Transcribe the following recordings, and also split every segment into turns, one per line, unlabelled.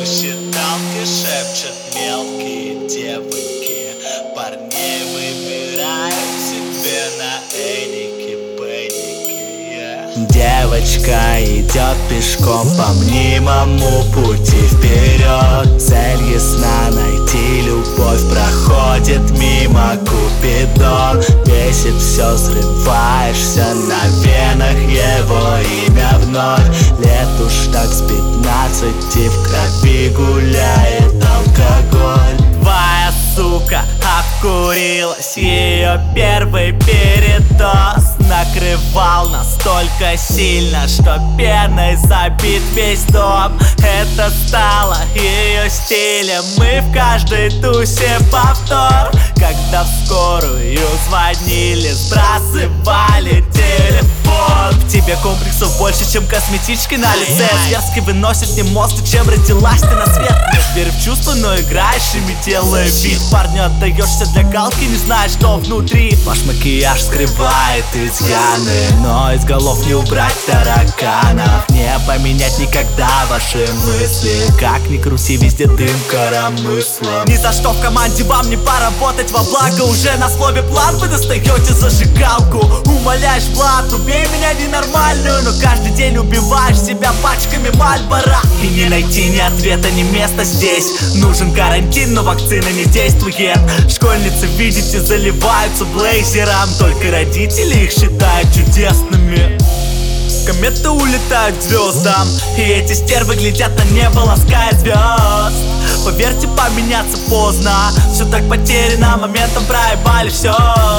считалке шепчут мелкие девоньки. Парней выбирают себе на эдики, бейники. Девочка идет пешком по мнимому пути вперед. Цель ясна, найти любовь, проходит мимо Купидон. Бесит все, взрываешься на венах, его имя вновь. Лет уж так с 15, в крови гуляет алкоголь. Твоя сука обкурилась, ее первый передоз накрывал настолько сильно, что пеной забит весь дом. Это стало ее стилем, мы в каждой тусе повтор. Когда в скорую звонили, сбрасывали телефон. В тебе комплексов больше, чем косметички на лице. Зверски выносит не мозг, чем родилась ты на свет. Не верю в чувства, но играешь ими, делая вид. Парню отдаешься для галки, не знаешь, что внутри. Ваш макияж скрывает изъяны, но из голов не убрать тараканов. Не поменять никогда ваши мысли. Как ни крути, везде дым коромыслом. Ни за что в команде вам не поработать во благо. Уже на слове план вы достаете зажигалку. Умоляешь Влад, убей меня ненормальную, но каждый день убиваешь себя пачками Мальбора. И не найти ни ответа, ни места здесь. Нужен карантин, но вакцина не действует. Школьницы, видите, заливаются блейзером. Только родители их считают чудесными. Кометы улетают к звездам, и эти стервы глядят на небо, лаская звезд. Поверьте, поменяться поздно. Все так потеряно, моментом проебали все.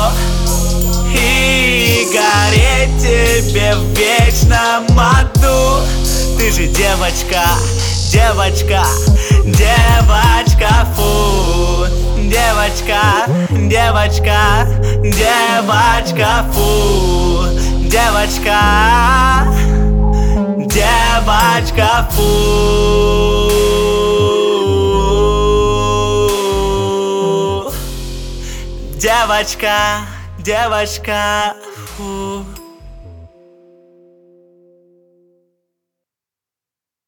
И гореть тебе в вечном аду. Ты же девочка, девочка, девочка, фу. Девочка, девочка, девочка, фу. Девочка, девочка, фу. Девочка, девочка, фу.